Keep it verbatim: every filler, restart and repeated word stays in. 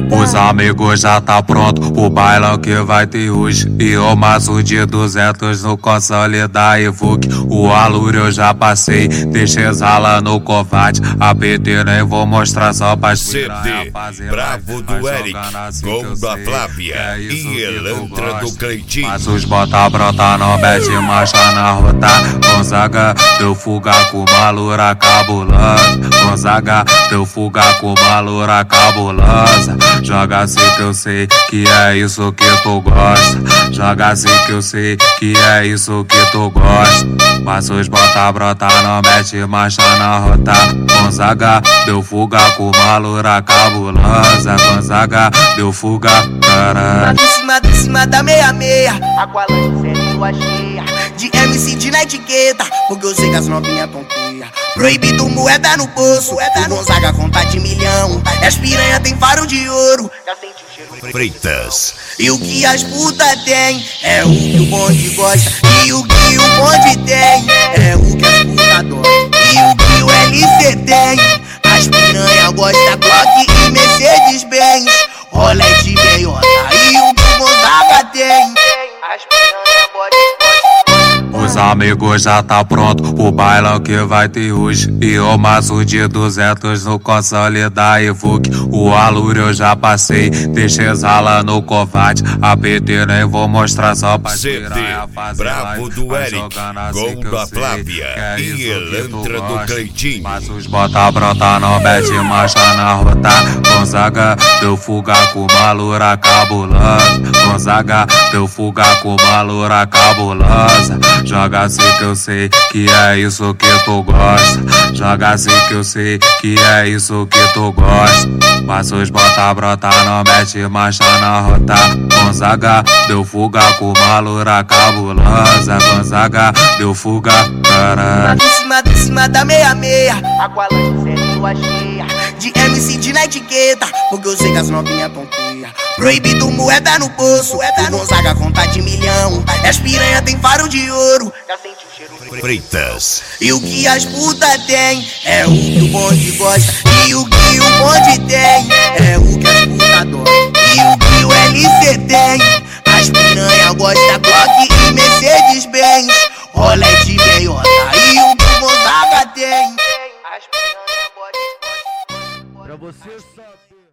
Os amigos já tá pronto pro bailão que vai ter hoje. E o maço de duzentos no console da Evoque. O aluro eu já passei, deixei exala no covarde. A P T nem vou mostrar só pra inspirar. C D Bravo do Eric, gol da Flávia e Elantra do Cleitinho. Passos bota brota, não mete marcha na rota. Gonzaga deu fuga com malura cabulosa. Gonzaga deu fuga com malura cabulosa. Joga assim que eu sei que é isso que tu gosta. Joga assim que eu sei que é isso que tu gosta. Passos bota brota, não mete marcha na rota. Gonzaga deu fuga com malura cabulosa. Gonzaga deu fuga, caralho. Em cima, em cima da meia-meia, Aqualante série lua cheia. De M C de na etiqueta, porque eu sei que as novinhas tonteia. Proibido moeda no bolso, o Gonzaga conta de milhão. E as piranha tem faro de ouro, já sente o cheiro Freitas. E o que as puta tem é o que o bonde gosta. E o que o bonde tem é o que as puta adoram. E o que o L C tem, as piranha gosta Glock e Mercedes Benz, Rolete meiota. E o que o Gonzaga tem, as piranha gosta. Os amigos já tá pronto pro bailão que vai ter hoje. E o maço de duzentos no console da Evoque. O aluro eu já passei, deixei exala no covarde. A P T nem vou mostrar só pra inspirar. C D Bravo do Eric, gol da Flávia e Elantra do Cleitinho. Passos bota brota, não mete marcha na rota. Gonzaga deu fuga com malura cabulosa. Gonzaga deu fuga com malura cabulosa. Joga assim que eu sei que é isso que tu gosta. Joga assim que eu sei que é isso que tu gosta. Passos bota brota, não mete marcha na rota. Gonzaga deu fuga com malura cabulosa. Gonzaga deu fuga, caralho. Em cima, em cima da meia-meia, Aqualante série lua cheia. De M C de na etiqueta, porque eu sei que as novinha tonteia. Proibido moeda no bolso, o Gonzaga conta de milhão. E as piranha tem faro de ouro, já sente o cheiro Freitas. E o que as puta tem é o que o bonde gosta. E o que o bonde tem é o que as puta adoram. E o que o L C tem, as piranha gosta